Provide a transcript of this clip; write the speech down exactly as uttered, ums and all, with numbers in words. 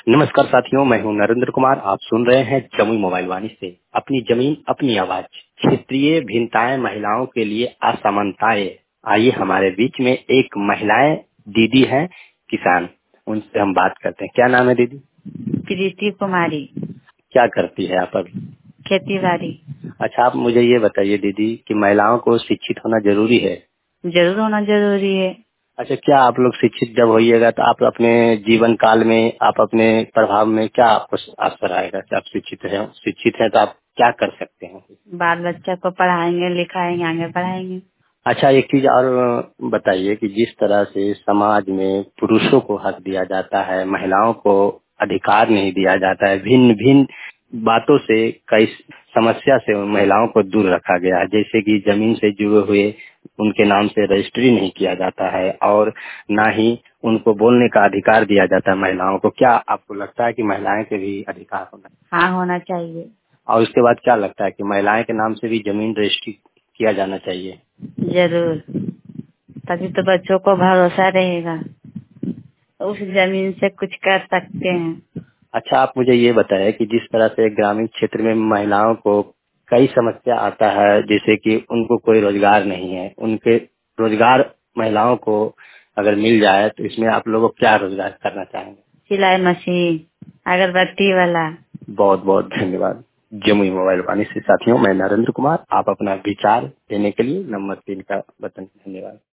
नमस्कार साथियों, मैं हूं नरेंद्र कुमार। आप सुन रहे हैं जमुई मोबाइल वाणी से अपनी जमीन अपनी आवाज। क्षेत्रीय भिन्नताएं महिलाओं के लिए असमानताएं। आइए हमारे बीच में एक महिलाएं दीदी हैं किसान, उनसे हम बात करते हैं। क्या नाम है दीदी? प्रीति कुमारी। क्या करती है आप अभी? खेती बाड़ी। अच्छा, आप मुझे ये बताइए दीदी कि महिलाओं को शिक्षित होना जरूरी है? जरूर होना जरूरी है। अच्छा, क्या आप लोग शिक्षित जब होइएगा तो आप अपने जीवन काल में आप अपने प्रभाव में क्या आपको असर आएगा कि आप शिक्षित हैं? शिक्षित हैं तो आप क्या कर सकते हैं? बाल बच्चा को पढ़ाएंगे लिखाएंगे आगे बढ़ाएंगे। अच्छा, एक चीज और बताइए कि जिस तरह से समाज में पुरुषों को हक दिया जाता है, महिलाओं को अधिकार नहीं दिया जाता है, भिन्न भिन्न बातों से कई समस्या से उन महिलाओं को दूर रखा गया है। जैसे कि जमीन से जुड़े हुए उनके नाम से रजिस्ट्री नहीं किया जाता है और ना ही उनको बोलने का अधिकार दिया जाता है महिलाओं को। क्या आपको लगता है कि महिलाएं के भी अधिकार होना? हाँ, होना चाहिए। और उसके बाद क्या लगता है कि महिलाएं के नाम से भी जमीन रजिस्ट्री किया जाना चाहिए? जरूर, तभी तो बच्चों को भरोसा रहेगा, उस जमीन से कुछ कर सकते हैं। अच्छा, आप मुझे ये बताएं कि जिस तरह से ग्रामीण क्षेत्र में महिलाओं को कई समस्या आता है, जैसे कि उनको कोई रोजगार नहीं है, उनके रोजगार महिलाओं को अगर मिल जाए तो इसमें आप लोगों को क्या रोजगार करना चाहेंगे? सिलाई मशीन, अगरबत्ती वाला। बहुत बहुत धन्यवाद। जमुई मोबाइल वाणी से साथियों, मैं नरेंद्र कुमार। आप अपना विचार देने के लिए नंबर तीन का बटन। धन्यवाद।